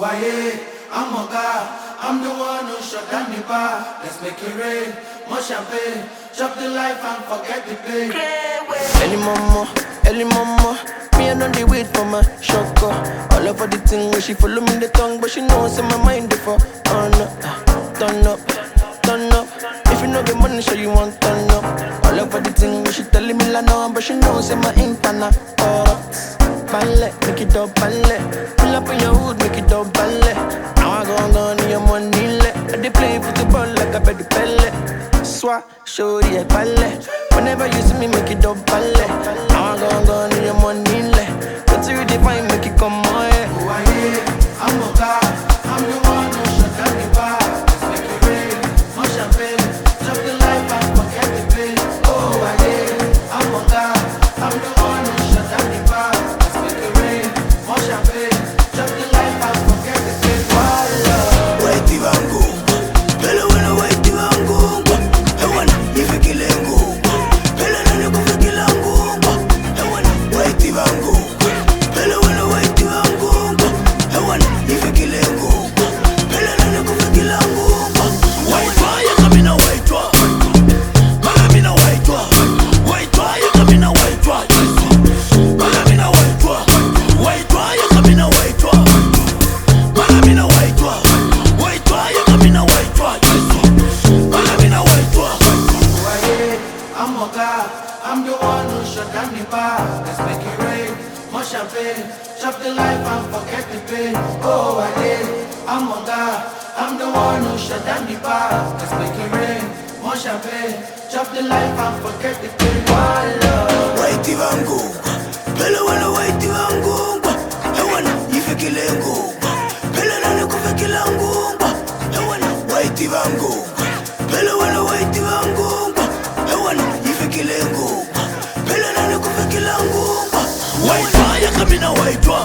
Why, I'm a guy. I'm the one who shut down the bar. Let's make it rain, more champagne. Chop the life and forget the pain. Early mama, me I know they wait for my shocker. All over the thing where she follow me the tongue, but she knows in my mind before. Turn up. If you know the money, show you want turn up. All over the thing where she telling me la no, but she knows in my internet. Ballet, make it up, ballet. Pull up in your hood, make it up, ballet. Now I go need your money, let. They play football like I bet the pellet. Swat, show the ballet. Whenever you see me, make it up, ballet. Now I go need your money, let. But you define, make it come on, yeah. I'm a guy. I'm the one who shut down the bar. Let's make it rain, more champagne. Chop the life and forget the pain. Oh, yeah. I'm a guy. I'm the one who shut down the bar. Let's make it rain, more champagne. Chop the life and forget the pain. White Ivango, Bella when I white Ivango. I wanna if you kill Engo. Bella no go for kill Engo. I wanna white Ivango. Bella when I white Ivango. I wanna if you kill Engo. Bella no go for kill Engo. White fire coming a white one. Magamina white one. White fire coming a white one. Magamina white one. White fire coming a white one. Magamina white one. White fire coming a white one. Magamina white one. I'm a guy. I'm the one who shut down the bar. Let's make it rain, more champagne. Chop the life and forget the pain. Oh, I'm a guy. I'm the one who shut down the bar. Let's make it rain, more champagne. Chop the life and forget the pain. White Ivango, Bella wanna white Ivango. I wanna if you kill Engo. Bella no go for kill Engo. I wanna white Ivango. Bella wanna white Ivango. I wanna if you kill Engo. Bella no go for kill Engo. White fire coming a white one.